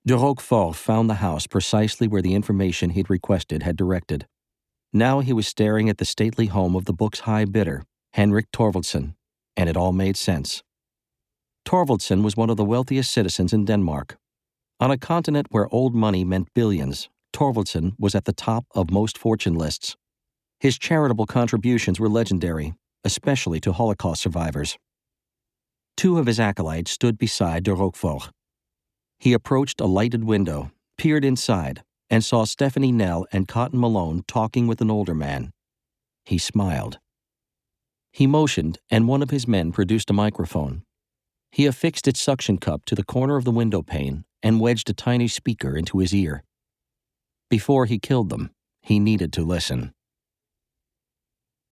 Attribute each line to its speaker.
Speaker 1: De Roquefort found the house precisely where the information he'd requested had directed. Now he was staring at the stately home of the book's high bidder, Henrik Thorvaldsen, and it all made sense. Thorvaldsen was one of the wealthiest citizens in Denmark. On a continent where old money meant billions, Thorvaldsen was at the top of most fortune lists. His charitable contributions were legendary, especially to Holocaust survivors. Two of his acolytes stood beside de Roquefort. He approached a lighted window, peered inside, and saw Stephanie Nell and Cotton Malone talking with an older man. He smiled. He motioned, and one of his men produced a microphone. He affixed its suction cup to the corner of the window pane and wedged a tiny speaker into his ear. Before he killed them, he needed to listen.